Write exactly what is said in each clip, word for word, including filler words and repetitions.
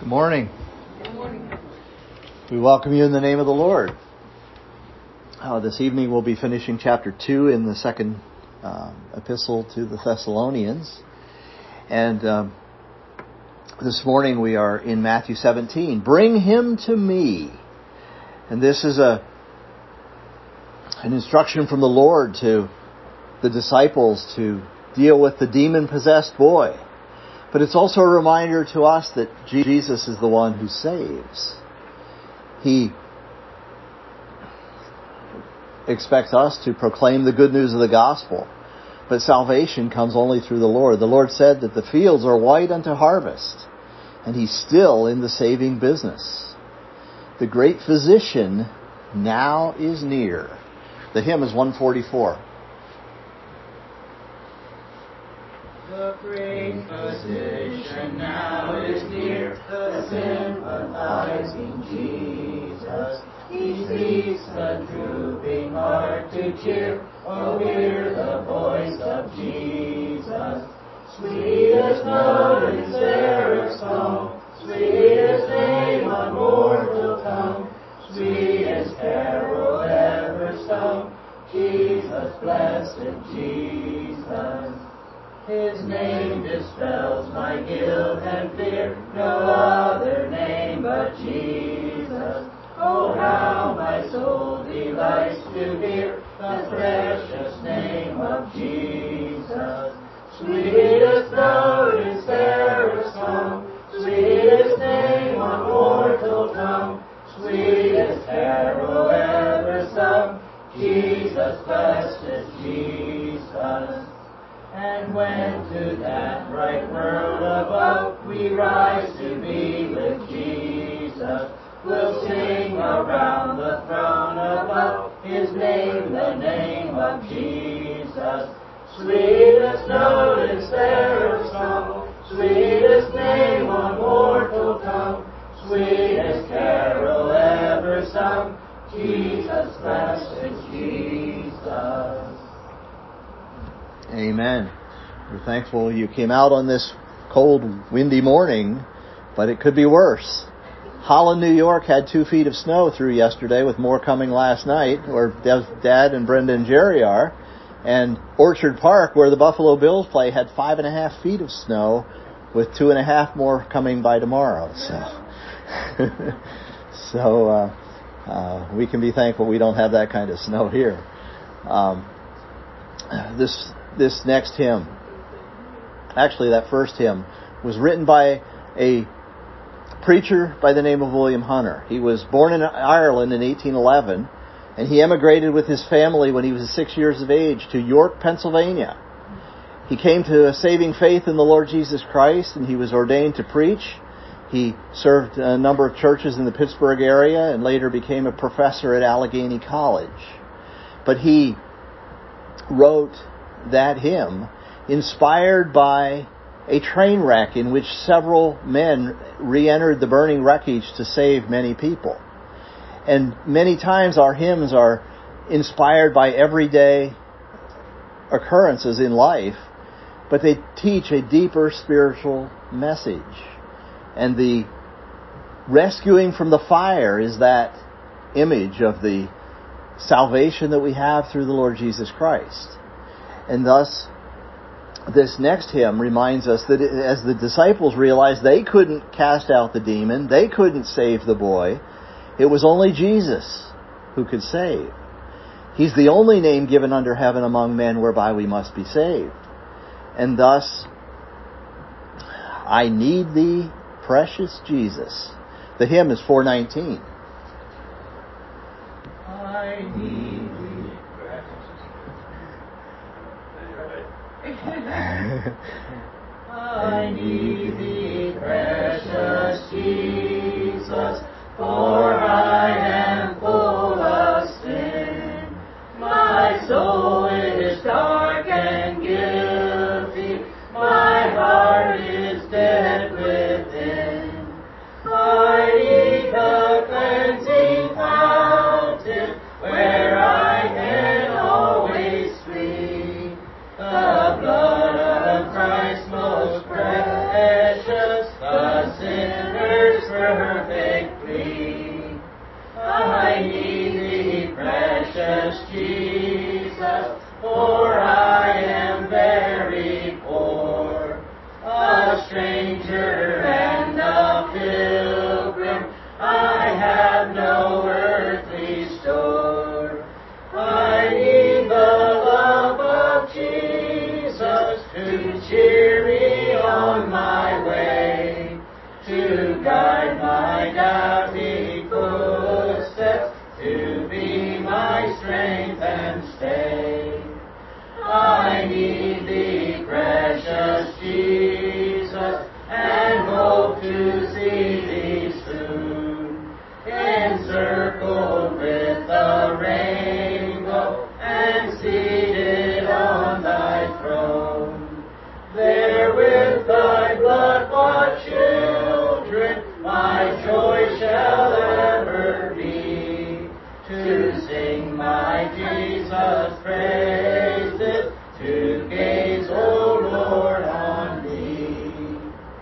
Good morning. Good morning. We welcome you in the name of the Lord. Uh, this evening we'll be finishing chapter two in the second um, epistle to the Thessalonians. And um, this morning we are in Matthew seventeen. Bring him to me. And this is a an instruction from the Lord to the disciples to deal with the demon-possessed boy. But it's also a reminder to us that Jesus is the one who saves. He expects us to proclaim the good news of the gospel. But salvation comes only through the Lord. The Lord said that the fields are white unto harvest. And He's still in the saving business. The great physician now is near. The hymn is one forty-four. The great physician now is near, the sympathizing Jesus. He seeks the drooping heart to cheer. Oh, hear the voice of Jesus. Sweetest note in seraph's song, sweetest name on mortal tongue, sweetest carol ever sung, Jesus, blessed Jesus. His name dispels my guilt and fear, no other name but Jesus. Oh, how my soul delights to hear the precious name of Jesus. Sweetest note in seraph's song, sweetest name on mortal tongue, sweetest carol ever sung, Jesus, blessed Jesus. And when to that bright world above we rise to be with Jesus, we'll sing around the throne above His name, the name of Jesus. Sweetest note in seraph's song, sweetest name on mortal tongue, sweetest carol ever sung, Jesus, blessed Jesus. Amen. We're thankful you came out on this cold, windy morning, but it could be worse. Holland, New York had two feet of snow through yesterday, with more coming last night, where Dad and Brenda and Jerry are. And Orchard Park, where the Buffalo Bills play, had five and a half feet of snow, with two and a half more coming by tomorrow. So, so uh, uh, we can be thankful we don't have that kind of snow here. Um, this this next hymn, actually that first hymn, was written by a preacher by the name of William Hunter. He was born in Ireland in eighteen eleven, and he emigrated with his family when he was six years of age to York, Pennsylvania. He came to a saving faith in the Lord Jesus Christ, and he was ordained to preach. He served a number of churches in the Pittsburgh area and later became a professor at Allegheny College. But he wrote that hymn inspired by a train wreck in which several men re-entered the burning wreckage to save many people. And many times our hymns are inspired by everyday occurrences in life, but they teach a deeper spiritual message. And the rescuing from the fire is that image of the salvation that we have through the Lord Jesus Christ. And thus, this next hymn reminds us that as the disciples realized they couldn't cast out the demon, they couldn't save the boy, it was only Jesus who could save. He's the only name given under heaven among men whereby we must be saved. And thus, I need thee, precious Jesus. The hymn is four nineteen. I need thee, I need thee, precious Jesus, for I am full of sin. My soul is dark and guilty, my heart is dead within. I need the cleansing fountain where I can always flee. The blood of Christ most precious, the sinner's precious Jesus, for I am very poor, a stranger and a pilgrim. I have no earthly store. I need the love of Jesus to cheer me on my way, to guide my doubting footsteps, to be my strength and stay. I need thee, precious Jesus, and hope to see thee soon, encircled with the rainbow and seated on thy throne. There with thy blood-bought children my joy shall ever be, to sing my Jesus praises, to gaze, O Lord, on thee.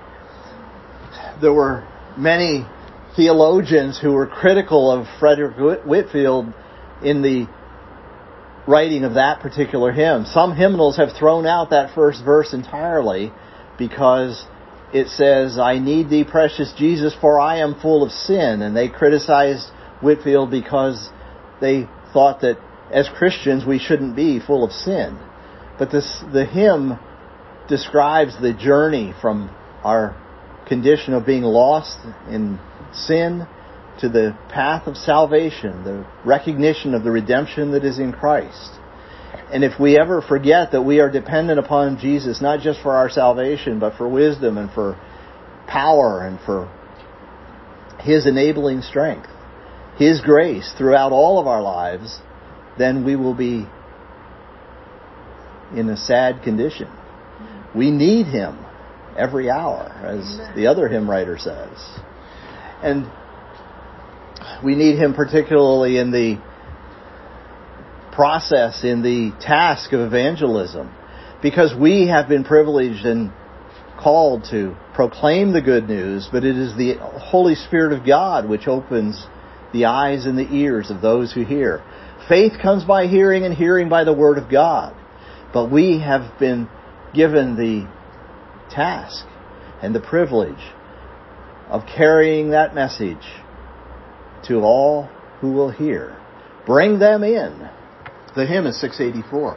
There were many theologians who were critical of Frederick Whitfield in the writing of that particular hymn. Some hymnals have thrown out that first verse entirely because it says, I need thee, precious Jesus, for I am full of sin. And they criticized Whitfield because they thought that as Christians we shouldn't be full of sin. But this, the hymn describes the journey from our condition of being lost in sin to the path of salvation, the recognition of the redemption that is in Christ. And if we ever forget that we are dependent upon Jesus, not just for our salvation, but for wisdom and for power and for His enabling strength, His grace throughout all of our lives, then we will be in a sad condition. We need Him every hour, as the other hymn writer says. And we need Him particularly in the process, in the task of evangelism, because we have been privileged and called to proclaim the good news, but it is the Holy Spirit of God which opens the eyes and the ears of those who hear. Faith comes by hearing, and hearing by the Word of God. But we have been given the task and the privilege of carrying that message to all who will hear. Bring them in. The hymn is six eighty-four.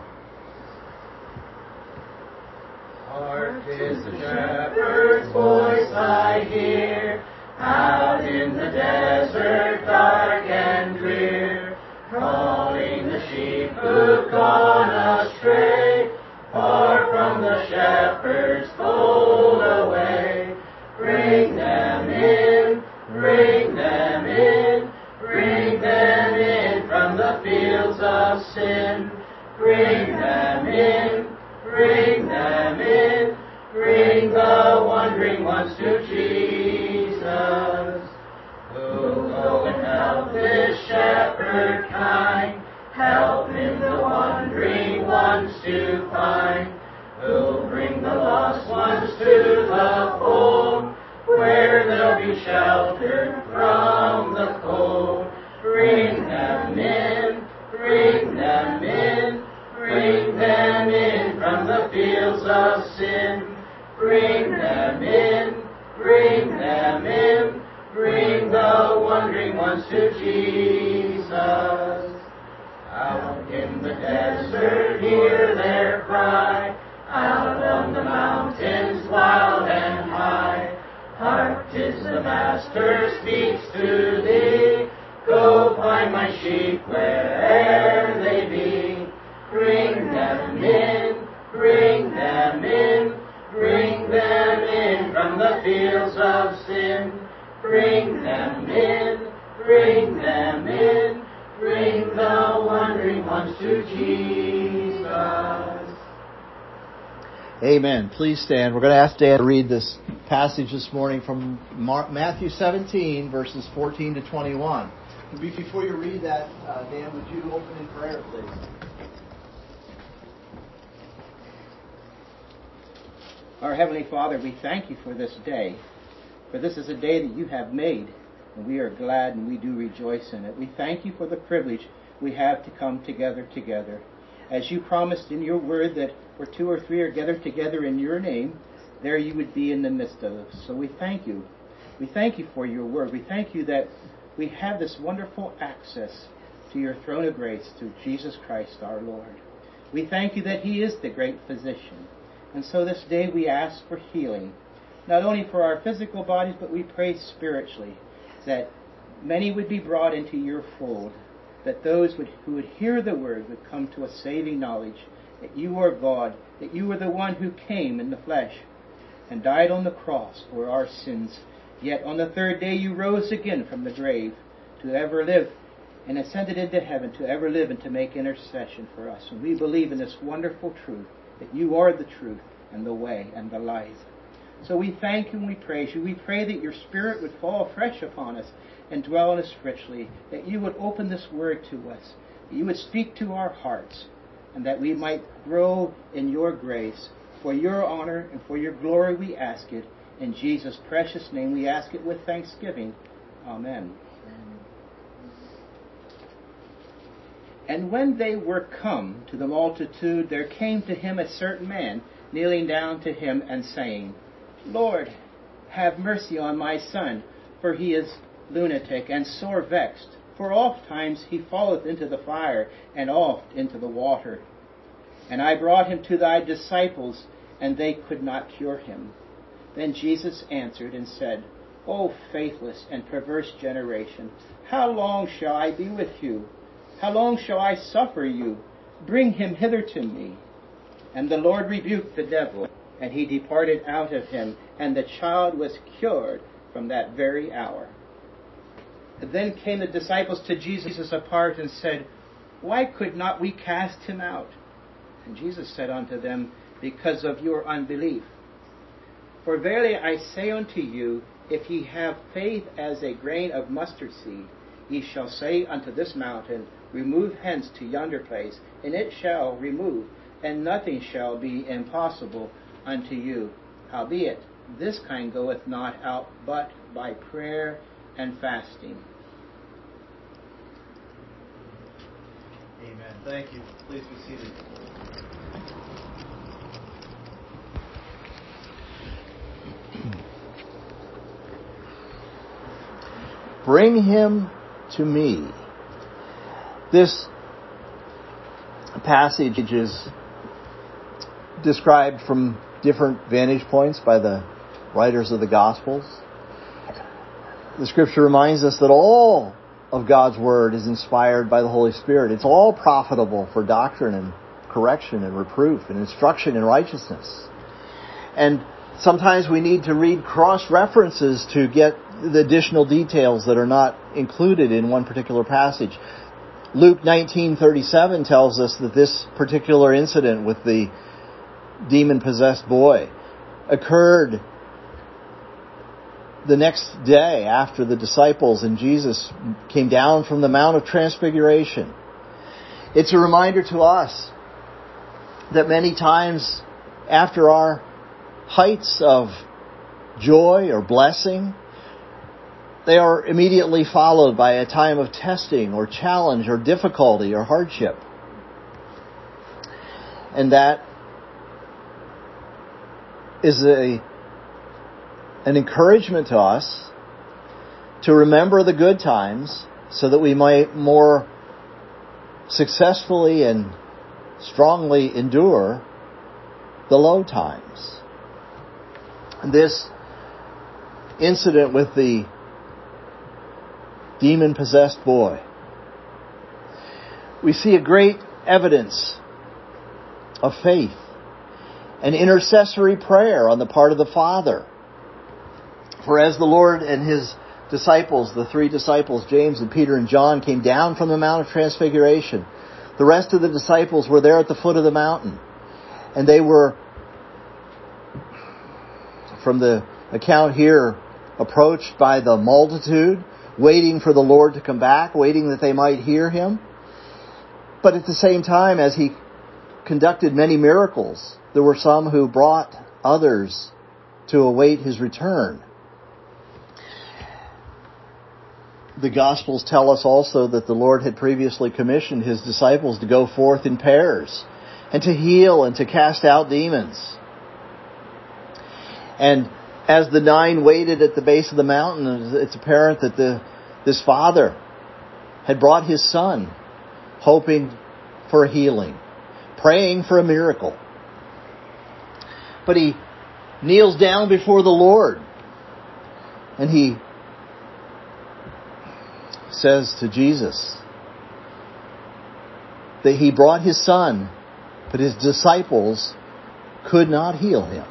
Hark, 'tis the shepherd's voice I hear, out in the desert dark and drear, calling the sheep who've gone astray, far from the shepherd's fold away. Bring them in, bring them in, bring them in from the fields of sin. Bring them in, bring them in, bring the wandering ones to Jesus. Who'll go and help this shepherd kind, help him the wandering ones to find. Who'll bring the lost ones to the fold, where they'll be sheltered from the cold. Bring them in, bring them in, bring them in from the fields of sin. Bring them in, bring them in, bring the wandering ones to Jesus. Out in the desert hear their cry, out on the mountains wild and high. Hark, 'tis the Master speaks to thee, go find my sheep where'er they be. Bring them in, bring them in, bring them in from the fields of sin. Bring them in, bring them in, bring the wandering ones to Jesus. Amen. Please stand. We're going to ask Dan to read this passage this morning from Matthew seventeen, verses fourteen to twenty-one. Before you read that, uh, Dan, would you open in prayer, please? Our Heavenly Father, we thank you for this day, for this is a day that you have made, and we are glad and we do rejoice in it. We thank you for the privilege we have to come together together. As you promised in your word that where two or three are gathered together in your name, there you would be in the midst of us. So we thank you. We thank you for your word. We thank you that we have this wonderful access to your throne of grace through Jesus Christ our Lord. We thank you that he is the great physician. And so this day we ask for healing, not only for our physical bodies, but we pray spiritually, that many would be brought into your fold, that those would, who would hear the word would come to a saving knowledge that you are God, that you are the one who came in the flesh and died on the cross for our sins. Yet on the third day you rose again from the grave to ever live and ascended into heaven to ever live and to make intercession for us. And we believe in this wonderful truth, that you are the truth and the way and the life. So we thank you and we praise you. We pray that your Spirit would fall fresh upon us and dwell in us richly, that you would open this word to us, that you would speak to our hearts, and that we might grow in your grace. For your honor and for your glory we ask it. In Jesus' precious name we ask it with thanksgiving. Amen. And when they were come to the multitude, there came to him a certain man, kneeling down to him and saying, Lord, have mercy on my son, for he is lunatic and sore vexed. For oft times he falleth into the fire, and oft into the water. And I brought him to thy disciples, and they could not cure him. Then Jesus answered and said, O faithless and perverse generation, how long shall I be with you? How long shall I suffer you? Bring him hither to me. And the Lord rebuked the devil, and he departed out of him, and the child was cured from that very hour. Then came the disciples to Jesus apart and said, Why could not we cast him out? And Jesus said unto them, Because of your unbelief. For verily I say unto you, if ye have faith as a grain of mustard seed, ye shall say unto this mountain, Remove hence to yonder place, and it shall remove, and nothing shall be impossible unto you. Howbeit, this kind goeth not out but by prayer and fasting. Amen. Thank you. Please be seated. Bring him to me. This passage is described from different vantage points by the writers of the Gospels. The Scripture reminds us that all of God's Word is inspired by the Holy Spirit. It's all profitable for doctrine and correction and reproof and instruction in righteousness. And sometimes we need to read cross-references to get the additional details that are not included in one particular passage. Luke nineteen thirty-seven tells us that this particular incident with the demon-possessed boy occurred the next day after the disciples and Jesus came down from the Mount of Transfiguration. It's a reminder to us that many times after our heights of joy or blessing, they are immediately followed by a time of testing or challenge or difficulty or hardship. And that is a an encouragement to us to remember the good times so that we might more successfully and strongly endure the low times. This incident with the demon-possessed boy, we see a great evidence of faith and intercessory prayer on the part of the Father. For as the Lord and His disciples, the three disciples, James and Peter and John, came down from the Mount of Transfiguration, the rest of the disciples were there at the foot of the mountain. And they were, from the account here, approached by the multitude, waiting for the Lord to come back, waiting that they might hear Him. But at the same time, as He conducted many miracles, there were some who brought others to await His return. the Gospels tell us also that the Lord had previously commissioned His disciples to go forth in pairs and to heal and to cast out demons. And as the nine waited at the base of the mountain, it's apparent that the, this father had brought his son, hoping for a healing, praying for a miracle. But he kneels down before the Lord, and he says to Jesus that he brought his son, but his disciples could not heal him.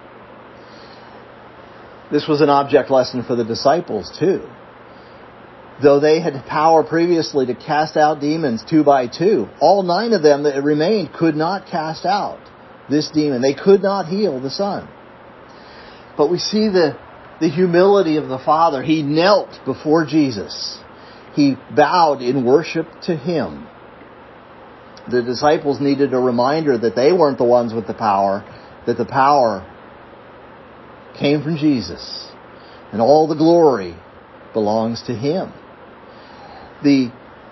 This was an object lesson for the disciples too. Though they had power previously to cast out demons two by two, all nine of them that remained could not cast out this demon. They could not heal the son. But we see the, the humility of the Father. He knelt before Jesus. He bowed in worship to Him. The disciples needed a reminder that they weren't the ones with the power, that the power came from Jesus, and all the glory belongs to Him. The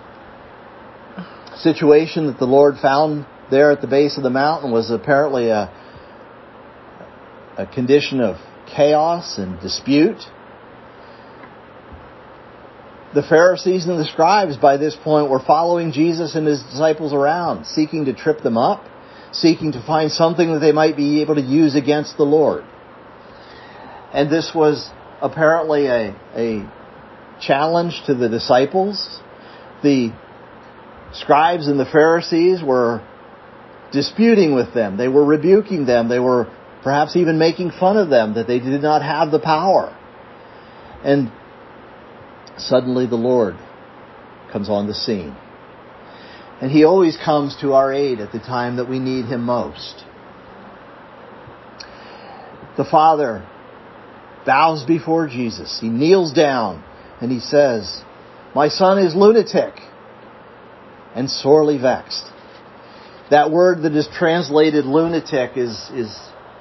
situation that the Lord found there at the base of the mountain was apparently a, a condition of chaos and dispute. The Pharisees and the scribes by this point were following Jesus and His disciples around, seeking to trip them up, seeking to find something that they might be able to use against the Lord. And this was apparently a, a challenge to the disciples. The scribes and the Pharisees were disputing with them. They were rebuking them. They were perhaps even making fun of them that they did not have the power. And suddenly the Lord comes on the scene. And He always comes to our aid at the time that we need Him most. The Father bows before Jesus. He kneels down and He says, "My son is lunatic and sorely vexed." That word that is translated lunatic is, is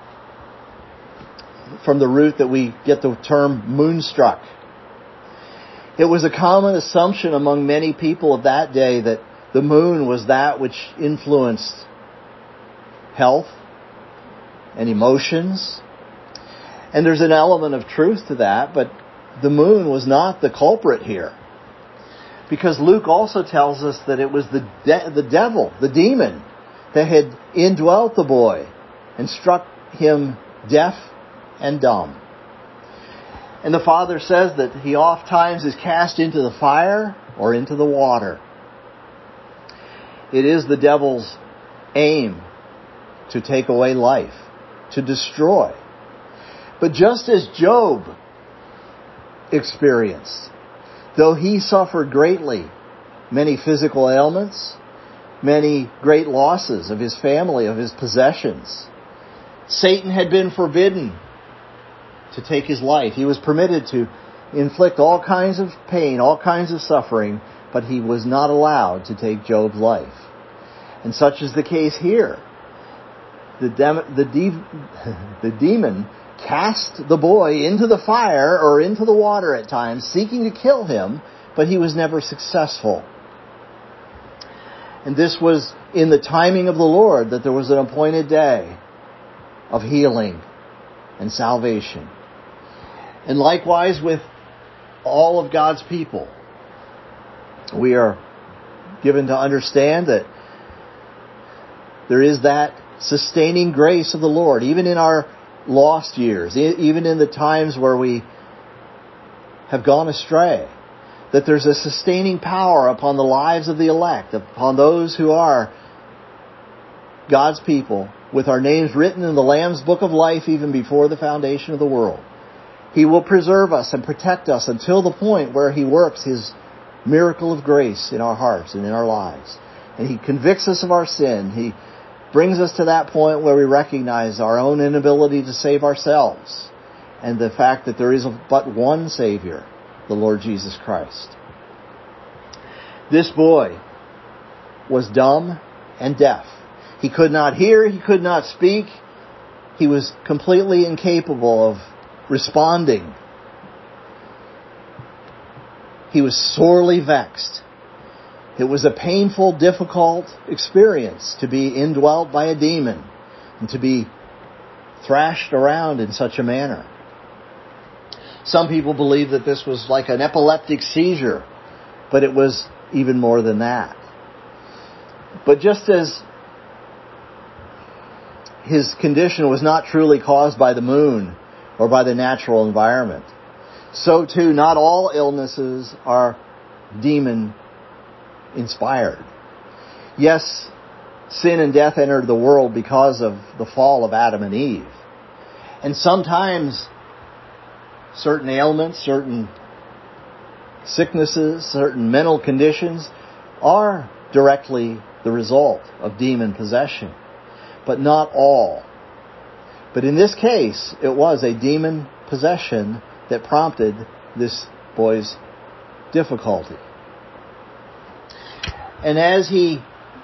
from the root that we get the term moonstruck. It was a common assumption among many people of that day that the moon was that which influenced health and emotions. And there's an element of truth to that, but the moon was not the culprit here. Because Luke also tells us that it was the de- the devil, the demon, that had indwelt the boy and struck him deaf and dumb. And the Father says that He oft times is cast into the fire or into the water. It is the devil's aim to take away life, to destroy. But just as Job experienced, though he suffered greatly, many physical ailments, many great losses of his family, of his possessions, Satan had been forbidden to take his life. He was permitted to inflict all kinds of pain, all kinds of suffering, but he was not allowed to take Job's life. And such is the case here. The, dem- the, de- the demon cast the boy into the fire or into the water at times, seeking to kill him, but he was never successful. And this was in the timing of the Lord, that there was an appointed day of healing and salvation. And likewise with all of God's people, we are given to understand that there is that sustaining grace of the Lord, even in our lost years, even in the times where we have gone astray, that there's a sustaining power upon the lives of the elect, upon those who are God's people, with our names written in the Lamb's Book of Life even before the foundation of the world. He will preserve us and protect us until the point where He works His miracle of grace in our hearts and in our lives. And He convicts us of our sin. He brings us to that point where we recognize our own inability to save ourselves and the fact that there is but one Savior, the Lord Jesus Christ. This boy was dumb and deaf. He could not hear, he could not speak. He was completely incapable of responding. He was sorely vexed. It was a painful, difficult experience to be indwelt by a demon and to be thrashed around in such a manner. Some people believe that this was like an epileptic seizure, but it was even more than that. But just as his condition was not truly caused by the moon or by the natural environment, so too not all illnesses are demon-inspired. Yes, sin and death entered the world because of the fall of Adam and Eve. And sometimes certain ailments, certain sicknesses, certain mental conditions are directly the result of demon possession. But not all. But in this case, it was a demon possession that prompted this boy's difficulty. And as he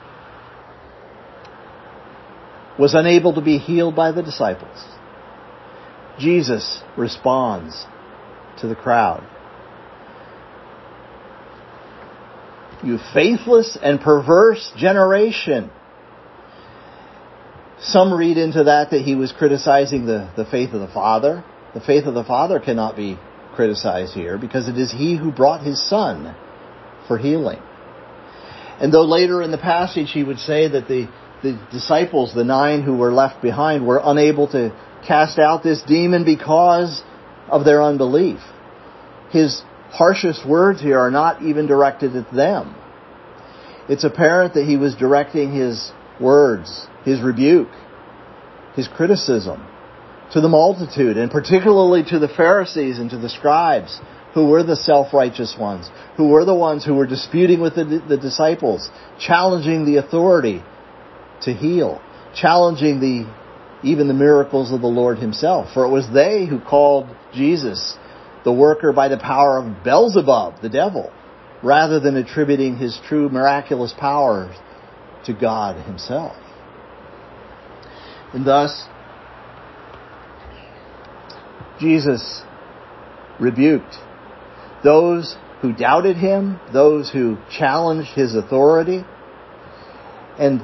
was unable to be healed by the disciples, Jesus responds to the crowd. You faithless and perverse generation. Some read into that that he was criticizing the, the faith of the Father. The faith of the Father cannot be criticized here because it is He who brought His Son for healing. And though later in the passage he would say that the, the disciples, the nine who were left behind, were unable to cast out this demon because of their unbelief, his harshest words here are not even directed at them. It's apparent that he was directing his words, his rebuke, his criticism to the multitude, and particularly to the Pharisees and to the scribes, who were the self-righteous ones, who were the ones who were disputing with the, the disciples, challenging the authority to heal, challenging the even the miracles of the Lord Himself. For it was they who called Jesus the worker by the power of Beelzebub, the devil, rather than attributing His true miraculous powers to God Himself. And thus, Jesus rebuked those who doubted Him, those who challenged His authority, and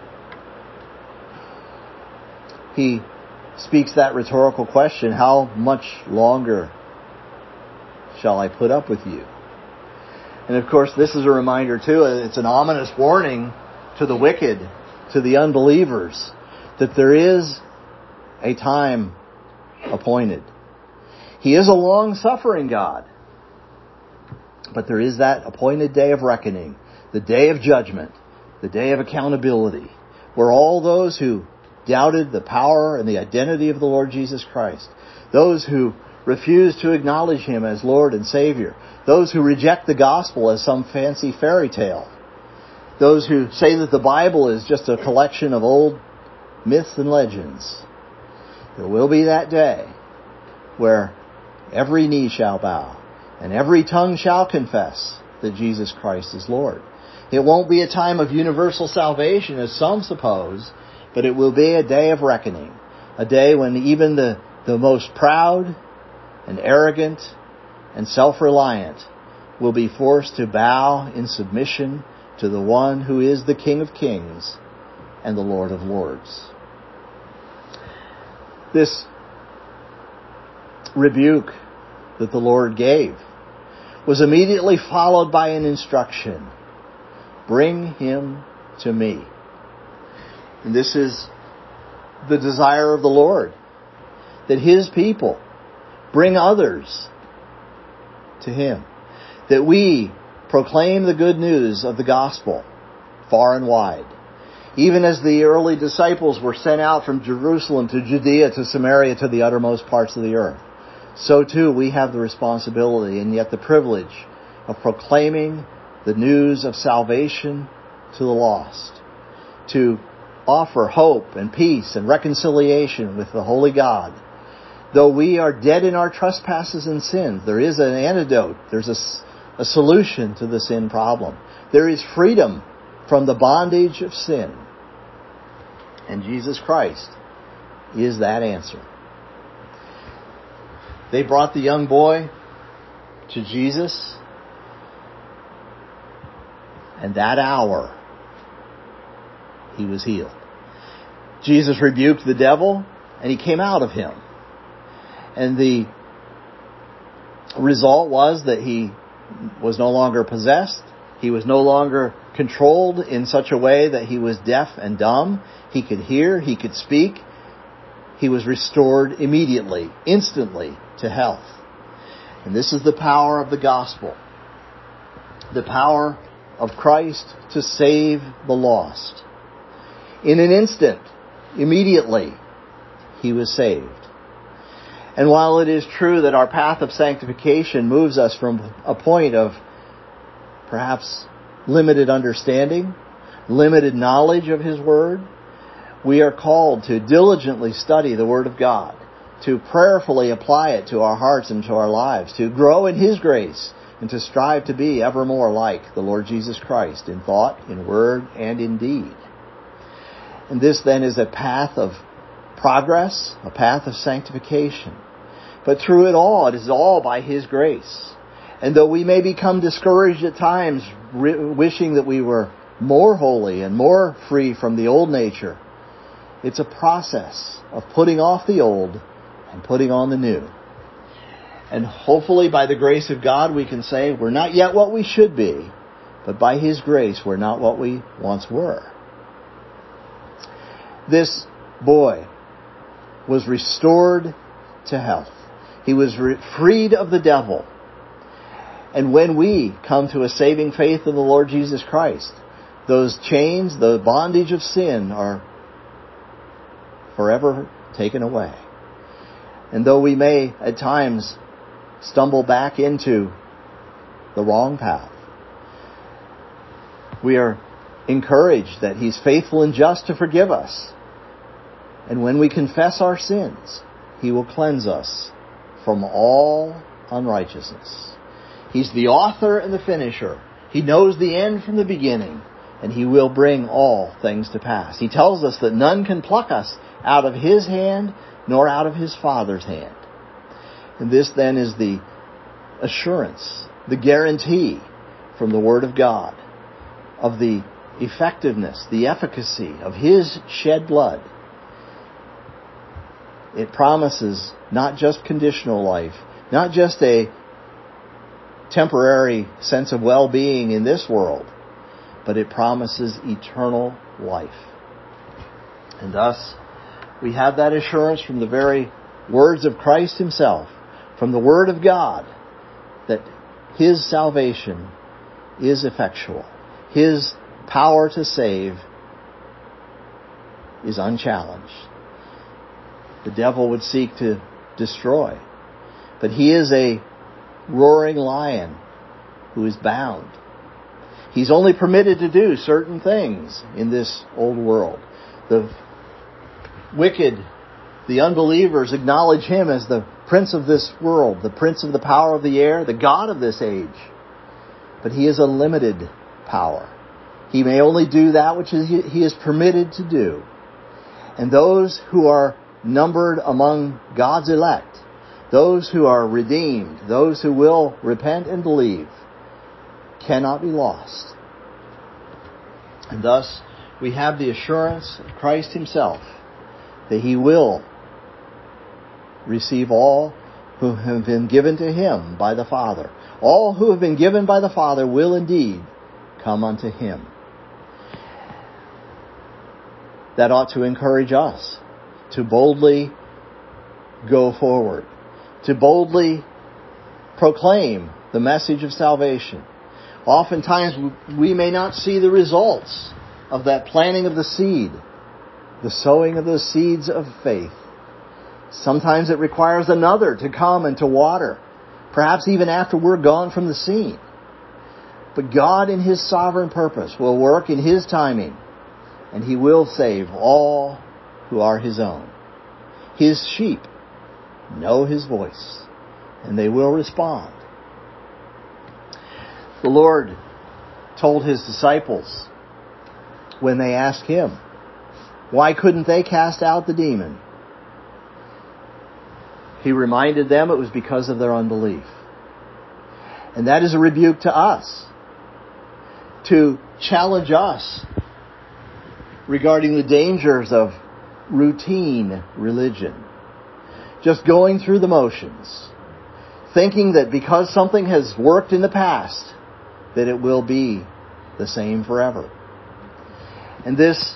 He speaks that rhetorical question, how much longer shall I put up with you? And of course, this is a reminder too, it's an ominous warning to the wicked, to the unbelievers, that there is a time appointed. He is a long-suffering God. But there is that appointed day of reckoning, the day of judgment, the day of accountability, where all those who doubted the power and the identity of the Lord Jesus Christ, those who refuse to acknowledge Him as Lord and Savior, those who reject the gospel as some fancy fairy tale, those who say that the Bible is just a collection of old myths and legends, there will be that day where every knee shall bow and every tongue shall confess that Jesus Christ is Lord. It won't be a time of universal salvation as some suppose, but it will be a day of reckoning, a day when even the, the most proud and arrogant and self-reliant will be forced to bow in submission to the one who is the King of Kings and the Lord of Lords. This rebuke that the Lord gave was immediately followed by an instruction. Bring him to me. And this is the desire of the Lord, that His people bring others to Him, that we proclaim the good news of the gospel far and wide. Even as the early disciples were sent out from Jerusalem to Judea to Samaria to the uttermost parts of the earth, so too we have the responsibility and yet the privilege of proclaiming the news of salvation to the lost, to offer hope and peace and reconciliation with the Holy God. Though we are dead in our trespasses and sins, there is an antidote. There's a, a solution to the sin problem. There is freedom from the bondage of sin. And Jesus Christ is that answer. They brought the young boy to Jesus, And that hour, he was healed. Jesus rebuked the devil, and he came out of him. And the result was that he was no longer possessed. He was no longer controlled in such a way that he was deaf and dumb. He could hear, he could speak. He was restored immediately, instantly to health. And this is the power of the gospel. The power of Christ to save the lost. In an instant, immediately, he was saved. And while it is true that our path of sanctification moves us from a point of perhaps limited understanding, limited knowledge of His Word, we are called to diligently study the Word of God, to prayerfully apply it to our hearts and to our lives, to grow in His grace, and to strive to be ever more like the Lord Jesus Christ in thought, in word, and in deed. And this then is a path of progress, a path of sanctification. But through it all, it is all by His grace. And though we may become discouraged at times, wishing that we were more holy and more free from the old nature, it's a process of putting off the old and putting on the new. And hopefully by the grace of God we can say we're not yet what we should be, but by His grace we're not what we once were. This boy was restored to health. He was re- freed of the devil. And when we come to a saving faith in the Lord Jesus Christ, those chains, the bondage of sin are forever taken away. And though we may at times stumble back into the wrong path, we are encouraged that He's faithful and just to forgive us. And when we confess our sins, He will cleanse us from all unrighteousness. He's the author and the finisher. He knows the end from the beginning, and He will bring all things to pass. He tells us that none can pluck us out of His hand, nor out of His Father's hand. And this then is the assurance, the guarantee from the Word of God of the effectiveness, the efficacy of His shed blood. It promises not just conditional life, not just a temporary sense of well-being in this world, but it promises eternal life. And thus, we have that assurance from the very words of Christ Himself, from the Word of God, that His salvation is effectual. His power to save is unchallenged. The devil would seek to destroy, but he is a roaring lion who is bound. He's only permitted to do certain things in this old world. The wicked, the unbelievers acknowledge him as the prince of this world, the prince of the power of the air, the god of this age. But he is a limited power. He may only do that which he is permitted to do. And those who are numbered among God's elect, those who are redeemed, those who will repent and believe, cannot be lost. And thus, we have the assurance of Christ Himself that He will receive all who have been given to Him by the Father. All who have been given by the Father will indeed come unto Him. That ought to encourage us to boldly go forward, to boldly proclaim the message of salvation. Oftentimes we may not see the results of that planting of the seed, the sowing of those seeds of faith. Sometimes it requires another to come and to water, perhaps even after we're gone from the scene. But God in His sovereign purpose will work in His timing, and He will save all who are His own. His sheep know His voice, and they will respond. The Lord told His disciples when they asked Him, why couldn't they cast out the demon? He reminded them it was because of their unbelief. And that is a rebuke to us, to challenge us regarding the dangers of routine religion. Just going through the motions, thinking that because something has worked in the past, that it will be the same forever. And this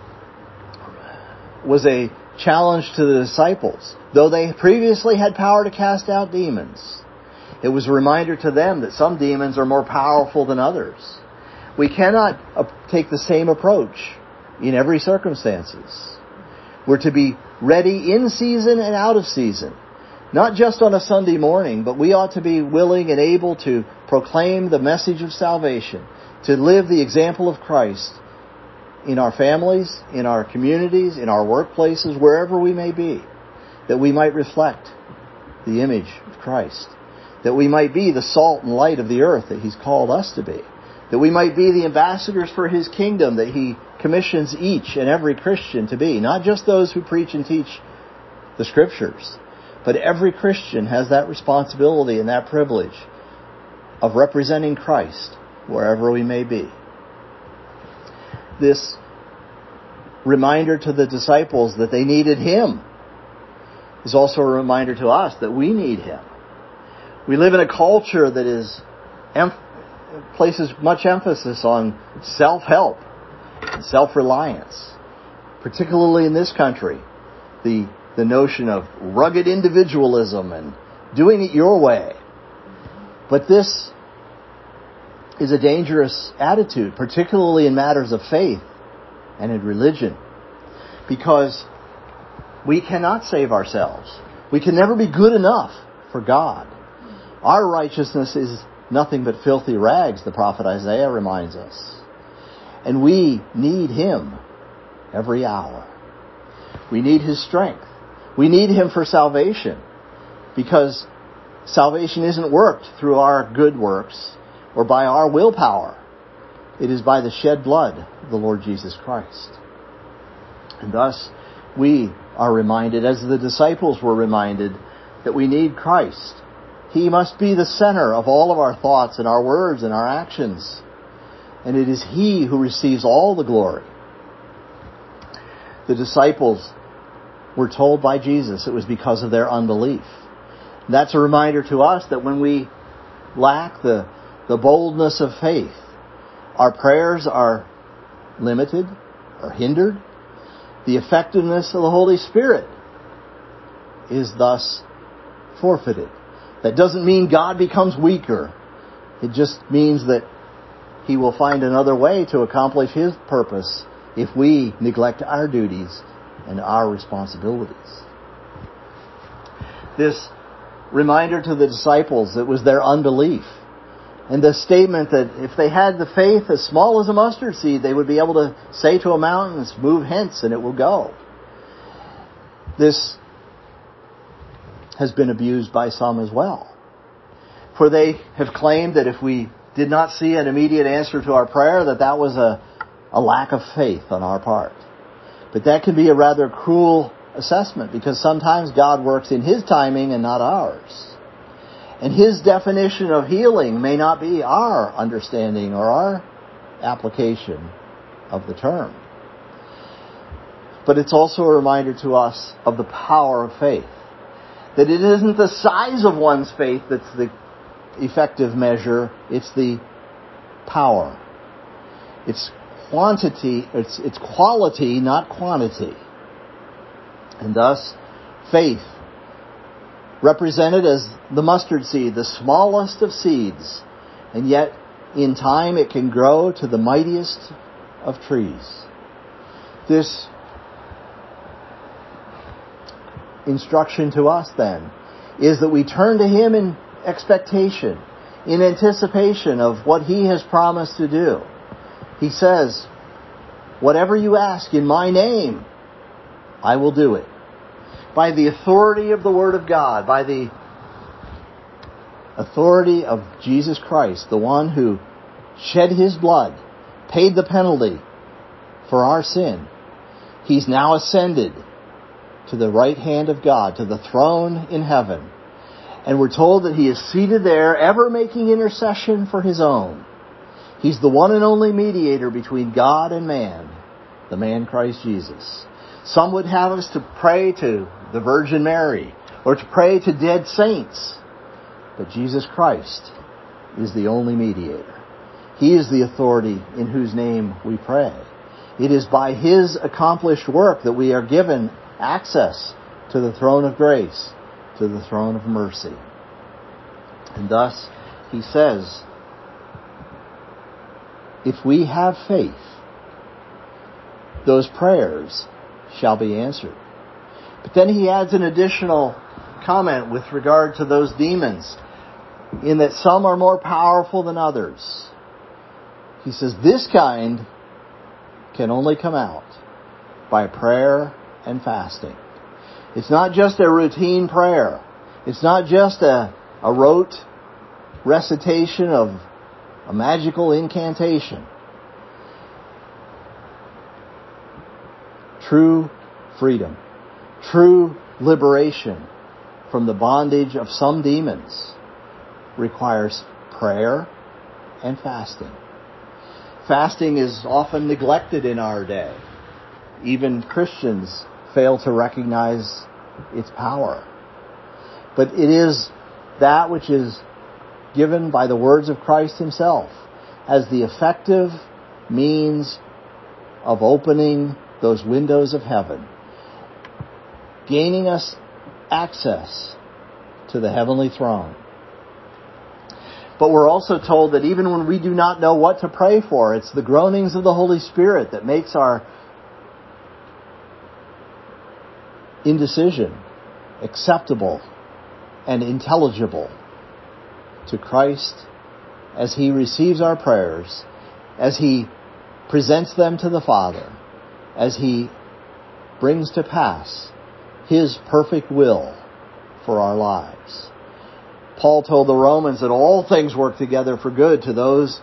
was a challenge to the disciples. Though they previously had power to cast out demons, it was a reminder to them that some demons are more powerful than others. We cannot take the same approach in every circumstances. We're to be ready in season and out of season. Not just on a Sunday morning, but we ought to be willing and able to proclaim the message of salvation, to live the example of Christ in our families, in our communities, in our workplaces, wherever we may be, that we might reflect the image of Christ, that we might be the salt and light of the earth that He's called us to be, that we might be the ambassadors for His kingdom that He commissions each and every Christian to be, not just those who preach and teach the Scriptures, but every Christian has that responsibility and that privilege of representing Christ wherever we may be. This reminder to the disciples that they needed Him is also a reminder to us that we need Him. We live in a culture that is em- places much emphasis on self-help and self-reliance, particularly in this country. The the notion of rugged individualism and doing it your way. But this is a dangerous attitude, particularly in matters of faith and in religion, because we cannot save ourselves. We can never be good enough for God. Our righteousness is nothing but filthy rags, the prophet Isaiah reminds us. And we need Him every hour. We need His strength. We need Him for salvation, because salvation isn't worked through our good works or by our willpower. It is by the shed blood of the Lord Jesus Christ. And thus, we are reminded, as the disciples were reminded, that we need Christ. He must be the center of all of our thoughts and our words and our actions. And it is He who receives all the glory. The disciples were told by Jesus it was because of their unbelief. And that's a reminder to us that when we lack the, the boldness of faith, our prayers are limited or hindered. The effectiveness of the Holy Spirit is thus forfeited. That doesn't mean God becomes weaker. It just means that He will find another way to accomplish His purpose if we neglect our duties and our responsibilities. This reminder to the disciples, it was their unbelief. And the statement that if they had the faith as small as a mustard seed, they would be able to say to a mountain, move hence, and it will go. This has been abused by some as well. For they have claimed that if we did not see an immediate answer to our prayer, that that was a, a lack of faith on our part. But that can be a rather cruel assessment, because sometimes God works in His timing and not ours. And His definition of healing may not be our understanding or our application of the term. But it's also a reminder to us of the power of faith. That it isn't the size of one's faith that's the effective measure, it's the power. It's quantity, it's, it's quality, not quantity. And thus, faith, represented as the mustard seed, the smallest of seeds, and yet in time it can grow to the mightiest of trees. This instruction to us then is that we turn to Him in expectation, in anticipation of what He has promised to do. He says, whatever you ask in my name, I will do it. By the authority of the Word of God, by the authority of Jesus Christ, the one who shed His blood, paid the penalty for our sin, He's now ascended to the right hand of God, to the throne in heaven. And we're told that He is seated there, ever making intercession for His own. He's the one and only mediator between God and man, the man Christ Jesus. Some would have us to pray to the Virgin Mary or to pray to dead saints. But Jesus Christ is the only mediator. He is the authority in whose name we pray. It is by His accomplished work that we are given access to the throne of grace, to the throne of mercy. And thus, He says, if we have faith, those prayers shall be answered. But then He adds an additional comment with regard to those demons, in that some are more powerful than others. He says this kind can only come out by prayer and fasting. It's not just a routine prayer. It's not just a, a rote recitation of a magical incantation. True freedom, true liberation from the bondage of some demons requires prayer and fasting. Fasting is often neglected in our day. Even Christians fail to recognize its power. But it is that which is given by the words of Christ Himself as the effective means of opening those windows of heaven, gaining us access to the heavenly throne. But we're also told that even when we do not know what to pray for, it's the groanings of the Holy Spirit that makes our indecision acceptable and intelligible to Christ as He receives our prayers, as He presents them to the Father, as He brings to pass His perfect will for our lives. Paul told the Romans that all things work together for good to those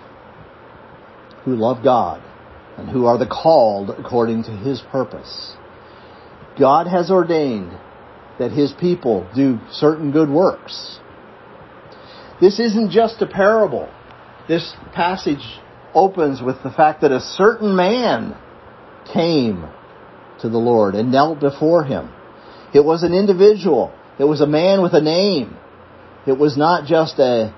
who love God and who are the called according to His purpose. God has ordained that His people do certain good works. This isn't just a parable. This passage opens with the fact that a certain man came to the Lord and knelt before Him. It was an individual. It was a man with a name. It was not just a,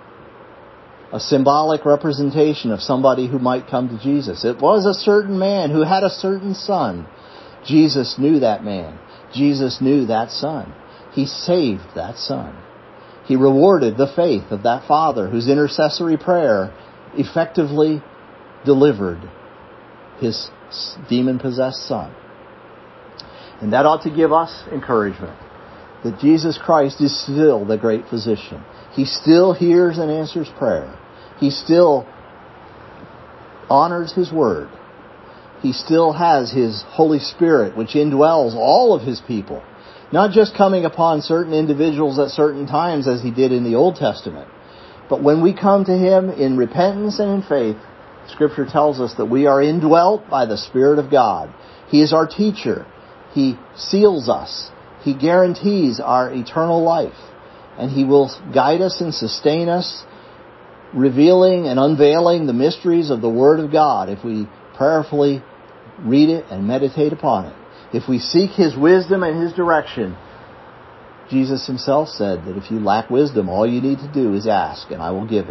a symbolic representation of somebody who might come to Jesus. It was a certain man who had a certain son. Jesus knew that man. Jesus knew that son. He saved that son. He rewarded the faith of that father whose intercessory prayer effectively delivered his demon-possessed son. And that ought to give us encouragement that Jesus Christ is still the great physician. He still hears and answers prayer. He still honors His word. He still has His Holy Spirit, which indwells all of His people. Not just coming upon certain individuals at certain times as He did in the Old Testament. But when we come to Him in repentance and in faith, Scripture tells us that we are indwelt by the Spirit of God. He is our teacher. He seals us. He guarantees our eternal life. And He will guide us and sustain us, revealing and unveiling the mysteries of the Word of God if we prayerfully read it and meditate upon it. If we seek His wisdom and His direction, Jesus Himself said that if you lack wisdom, all you need to do is ask, and I will give it.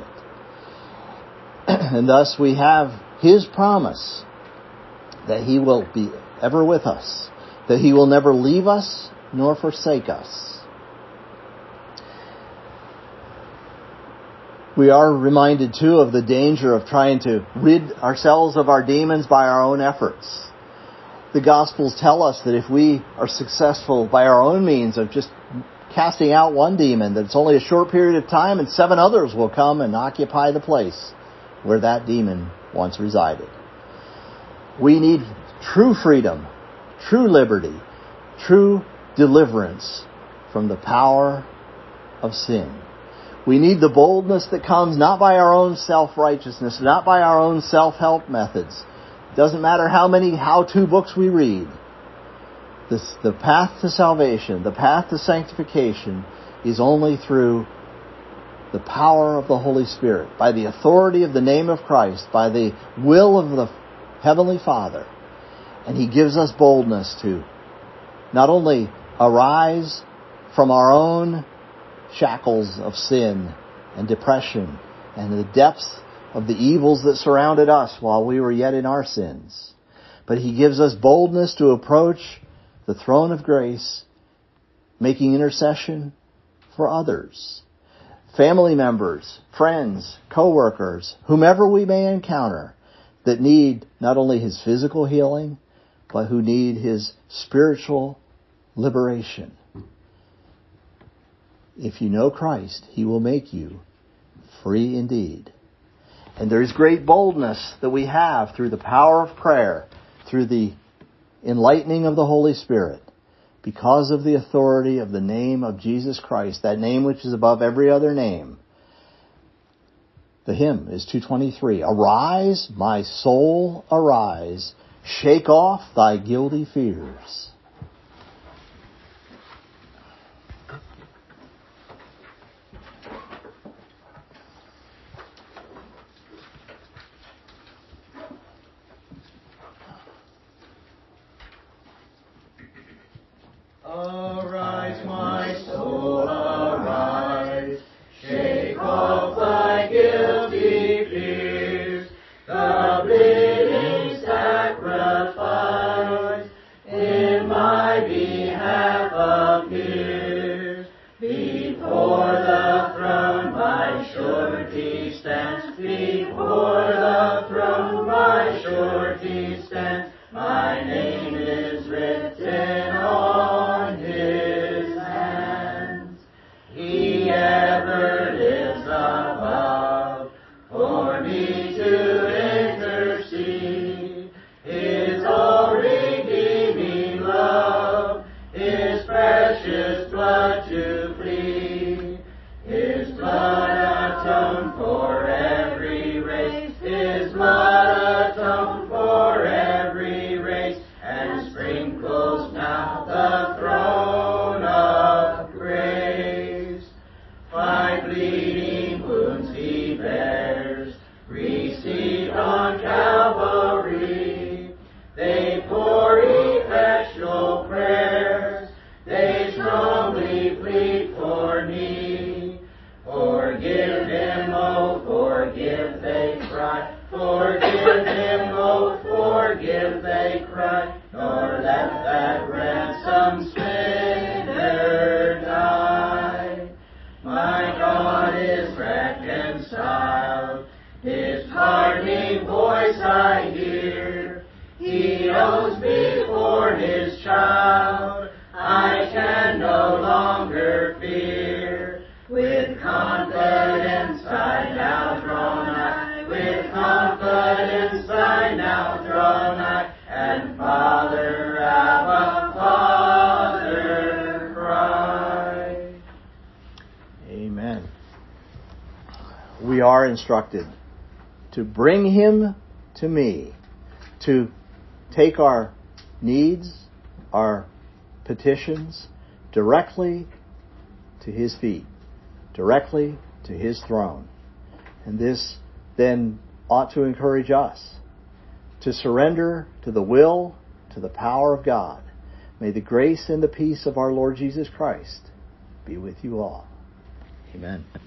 And thus we have His promise that He will be ever with us, that He will never leave us nor forsake us. We are reminded, too, of the danger of trying to rid ourselves of our demons by our own efforts. The Gospels tell us that if we are successful by our own means of just casting out one demon, that it's only a short period of time and seven others will come and occupy the place where that demon once resided. We need true freedom, true liberty, true deliverance from the power of sin. We need the boldness that comes not by our own self-righteousness, not by our own self-help methods. It doesn't matter how many how-to books we read. This, the path to salvation, the path to sanctification is only through the power of the Holy Spirit, by the authority of the name of Christ, by the will of the Heavenly Father. And He gives us boldness to not only arise from our own shackles of sin and depression and the depths of the evils that surrounded us while we were yet in our sins, but He gives us boldness to approach the throne of grace, making intercession for others, family members, friends, co-workers, whomever we may encounter that need not only His physical healing, but who need His spiritual liberation. If you know Christ, He will make you free indeed. And there is great boldness that we have through the power of prayer, through the enlightening of the Holy Spirit, because of the authority of the name of Jesus Christ, that name which is above every other name. The hymn is two twenty-three. Arise, my soul, arise. Shake off thy guilty fears. Arise, my soul, arise. Shake off thy guilty fears. The bleeding sacrifice in my behalf appears. Before the throne my surety stands. Before the throne my surety stands. My name is written on His hands. He ever lives above for me to intercede. His all redeeming love, His precious blood to plead. His blood atoned for every race. His blood atoned for every race, and sprinkles now the throne of grace. Five bleeding wounds He bears, received on Calvary. They pour effectual prayers, they strongly plead for me. Forgive Him, oh forgive, they cry. Forgive Him, oh forgive, they cry. Nor let that ransomed sinner die. My God is reconciled, His pardoning voice I hear. He owns me for His child, I can no longer fear. With confidence I now draw nigh, with confidence I now draw nigh, and Father, Abba, Father, cry. Amen. We are instructed to bring Him to me, to take our needs, our petitions, directly to His feet, directly to His throne. And this then ought to encourage us to surrender to the will, to the power of God. May the grace and the peace of our Lord Jesus Christ be with you all. Amen.